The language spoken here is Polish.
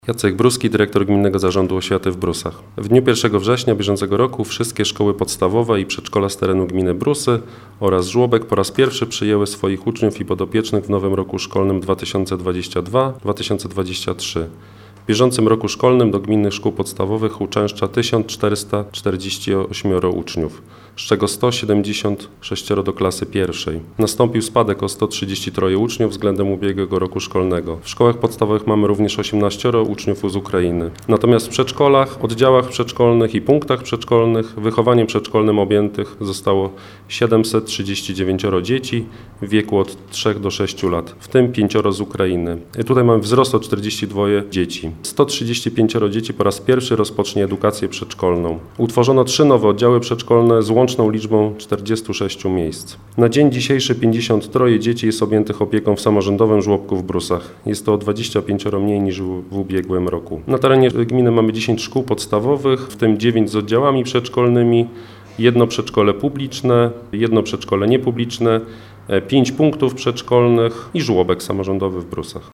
Jacek Bruski, dyrektor Gminnego Zarządu Oświaty w Brusach. W dniu 1 września bieżącego roku wszystkie szkoły podstawowe i przedszkola z terenu gminy Brusy oraz Żłobek po raz pierwszy przyjęły swoich uczniów i podopiecznych w nowym roku szkolnym 2022-2023. W bieżącym roku szkolnym do gminnych szkół podstawowych uczęszcza 1448 uczniów, z czego 176 do klasy pierwszej. Nastąpił spadek o 133 uczniów względem ubiegłego roku szkolnego. W szkołach podstawowych mamy również 18 uczniów z Ukrainy. Natomiast w przedszkolach, oddziałach przedszkolnych i punktach przedszkolnych wychowaniem przedszkolnym objętych zostało 739 dzieci w wieku od 3 do 6 lat, w tym 5 z Ukrainy. Tutaj mamy wzrost o 42 dzieci. 135 dzieci po raz pierwszy rozpocznie edukację przedszkolną. Utworzono 3 nowe oddziały przedszkolne z łączną liczbą 46 miejsc. Na dzień dzisiejszy 53 dzieci jest objętych opieką w samorządowym żłobku w Brusach. Jest to o 25 mniej niż w ubiegłym roku. Na terenie gminy mamy 10 szkół podstawowych, w tym 9 z oddziałami przedszkolnymi, 1 przedszkole publiczne, 1 przedszkole niepubliczne, 5 punktów przedszkolnych i żłobek samorządowy w Brusach.